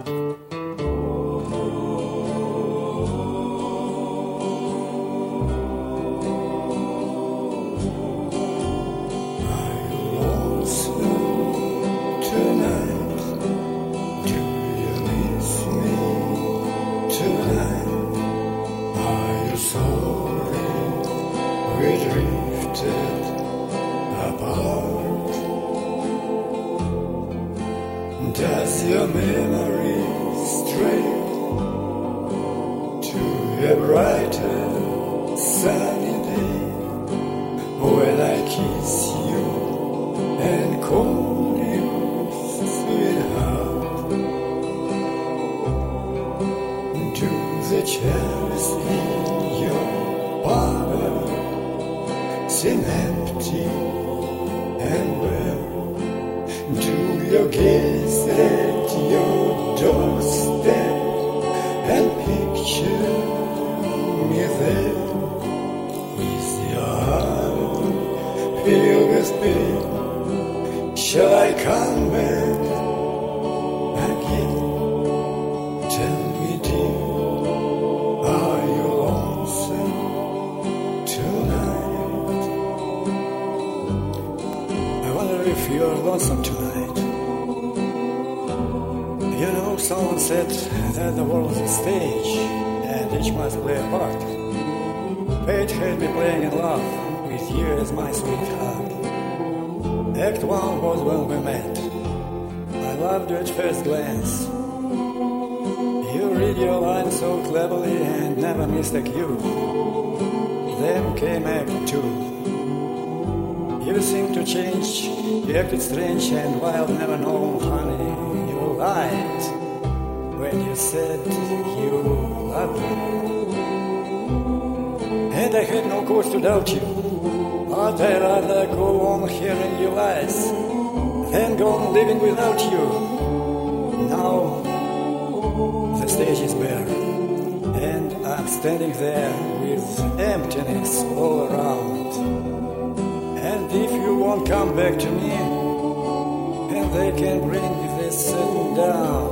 Does your memory stray to a brighter sunny day when I kiss you and call you sweetheart? Do the chairs in your parlor seem empty and bare? Do you gaze at your doorstep and picture me there with your heart filled with pain? Shall I come back again? Tell me, dear, are you lonesome tonight? I wonder if you're lonesome tonight. You know, someone said that the world is a stage and each must play a part. Fate had me playing in love with you as my sweetheart. Act 1 was when we met. I loved you at first glance. You read your lines so cleverly and never mistake you. Then came Act 2. You seemed to change, you acted strange and wild, never known, honey. You lied when you said you loved me. And I had no cause to doubt you, but I'd rather go on hearing your lies than go on living without you. Now the stage is bare, and I'm standing there with emptiness all around. And if you won't come back to me, and they can bring this settle down,